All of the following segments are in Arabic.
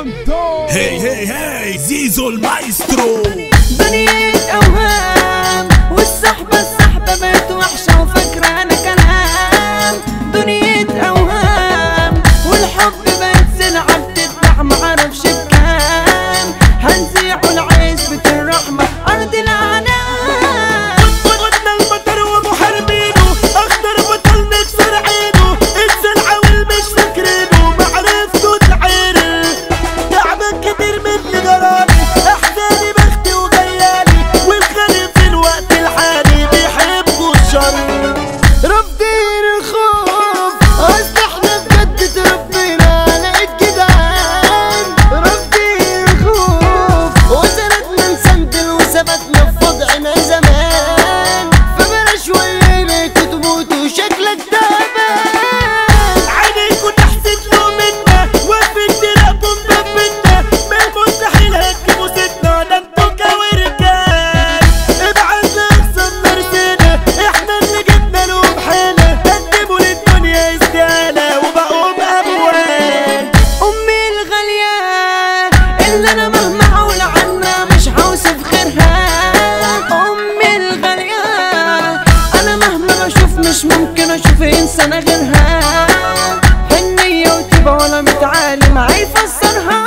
هي هي هي زيزو المايسترو. دنيا اوهام والسحبة بقت وحشة وفاكرة انا كلام. دنيا اوهام والحب بقت سلعة بتتباع معرفش بكام. هنزيعوا العزبة الرحمة ارض العنام. قلنا المطر ومحاربينه اخضر بطل نكسر عينه. السلعة والمش فاكرينه معرفته العير. تعبان كتير مني جرالي احزاني بختي وجيالي. والغني في الوقت الحالي بيحبوا الشر. رافضين الخوف اصل احنا بجد ربنا لقيت جدعان. رافضين الخوف وزنتنا نسندل وثبتنا في وضعنا زمان. فبلاش ويلك تموت وشكلك تعبان. عينيكوا تحسدوا منا وقفت تراقبوا مبابنا. من المستحيل هتجيبوا ستنا ده انتوا كورجال. ابعتنا اقصى مرسينا احنا اللي جبنا لهم حيلة. قدموا للدنيا استقالة وبقوا بأموال. امي الغالية اللي انا مهما اقول عنها مش هوصف غيرها. امي الغالية انا مهما بشوف مش ممكن اشوف انسانة غيرها. حنية وطيبة ولا متعالم هيفسرها.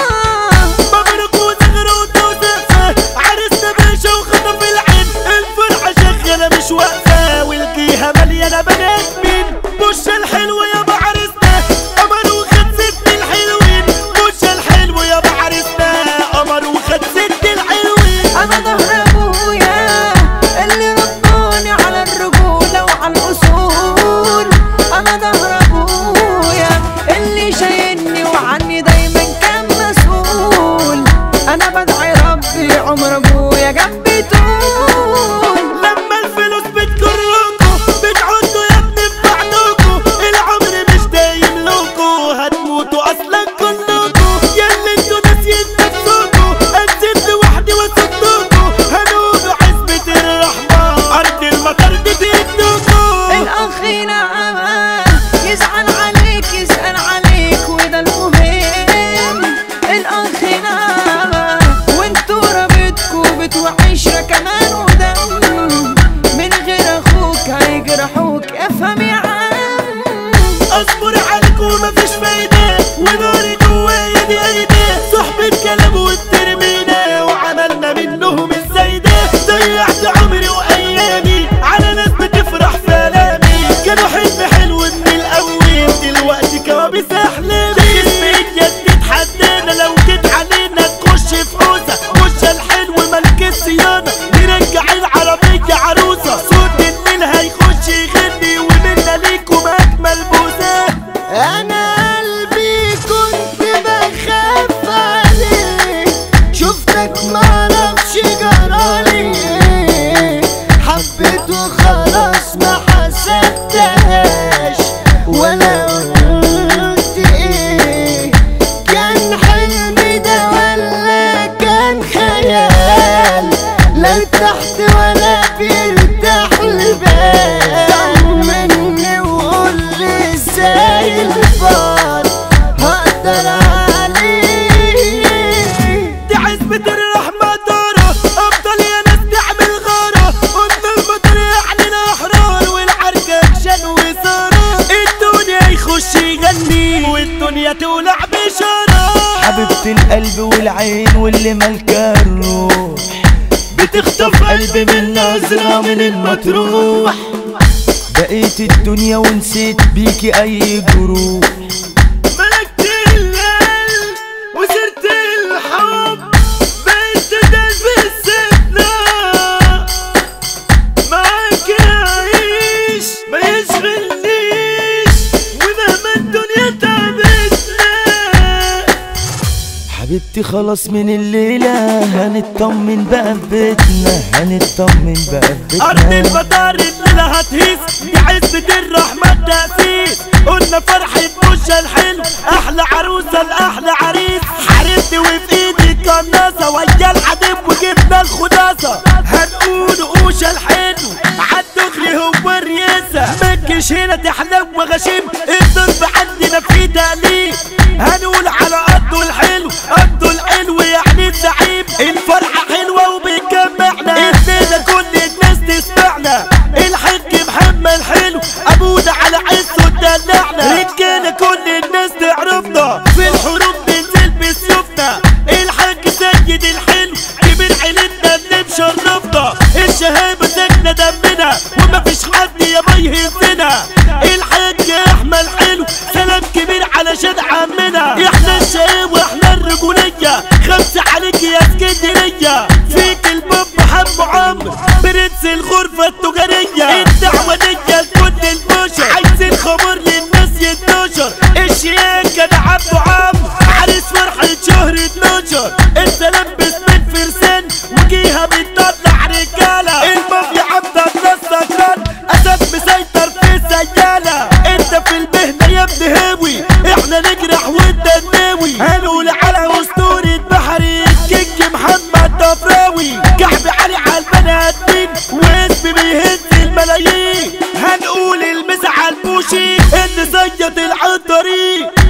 مبروك وزغروطة وسقفة عرسنا باشا وخطف العين. الفرحة شغالة مش واقفة والجيهة مليانة بنات مين. بوش الحلو يابا عرسنا قمر وخد ست الحلوين. بوش الحلو يابا عرسنا قمر وخد ست الحلوين. انا ظهر ابويا اللي رباني على الرجولة وعلى الاصول. انا ظهر ابويا اللي شايلني وعني دايما كان مسؤول. انا بدعي ربي عمر ابويا جنبي طول. لما الفلوس بتجركوا بتعدوا يا ابني في بعضكوا. العمر مش دايم لكوا هتموتوا اصلا كلكوا. ياللي انتوا ناسيين نفسكوا انزل لوحدي واصدكوا. هنقولوا عزبة الرحمة ارض المطر دي بيدكوا. الاخ نعم يزعل عليك يسأل عليك وده المهم. الاخ نعم وانتوا رابطكوا بتوعشرة كمان ودم. من غير اخوك هيجرحوك افهم يا عم. اصبر عليكوا مفيش فايدة وناري جوايا دي ايدي. صحبة كلام والترمينا وعملنا منهم الزايدة. ضيعت عمري وايامي على ناس بتفرح في الامي. كانوا حلم حلو من الاول دلوقتي كوابيس احلامي. جسمي يد تحدانا لو جيت علينا تخش في حوسة. وش الحلو ملك الصيانة نرجع العربية عروسة. صوت الليل هيخش يغني ومنا ليكم اجمل بوسة. انا قلبي كنت بخاف عليك شفتك معرفش جرالي. حبيته خلاص ما حسبتهاش ولا قلت ايه. كان حلمي ده ولا كان خيال. لا ارتحت ولا بيرتاح البال. طمني وقول لي ازاي البار هقدر عليه. دي عزبة الرحمة دارة افضل يا ناس تعمل غارة. قلنا المطر يعني الاحرار والعركة اكشن وثارة. الدنيا يخش يغني والدنيا تولع بشارة. حبيبة القلب والعين واللي مالكة الروح بتخطف قلبي من نظرة من المطروح. بقيت الدنيا ونسيت بيكي اي جروح. ملكت القلب وسرت الحب بقيت تدل بالسنة. معاك اعيش ما يشغلنيش ومهما الدنيا تعبتنا. حبيبتي خلاص من الليلة هنطمن بقى في بيتنا. هنطمن بقى في ارض بيتنا. المطار الليلة هتهيس دي عزبة الرحمة التأسيس. قلنا فرحة بوشة الحلو احلى عروسة لاحلى عريس. حاربني وفي ايدي قناصة ويا العدم وجبنا الخلاصة. هنقول قوشة الحلو عالدغري هو الرياسة. مكش هنا تحلم وغشيم الضرب عندنا في تقليد. هنقول على قده الحلو علشان عمنا احنا الشقاوة واحنا الرجولية، 5 عليك يا اسكندرية، فيك الباب حمو عمرو برنس الغرفة التجارية، الدعوة دي لكل البشر، عايز الخمر للناس يتنشر، الشياكة ده عبده عمرو عريس فرحة شهر 12، انت لبس من فرسان وجيها بتطلع رجالة، المافيا عبدك للسكران اسد مسيطر في سيالة، انت في المهنة يا ابن هاوي احنا نجرح وانت ناوي، هنقول على اسطورة بحري الكينج محمد ضفراوي، كعب علي على البني ادمين واسمي بيهز الملايين، هنقول المسا على البوشي اللي زيد العنطريق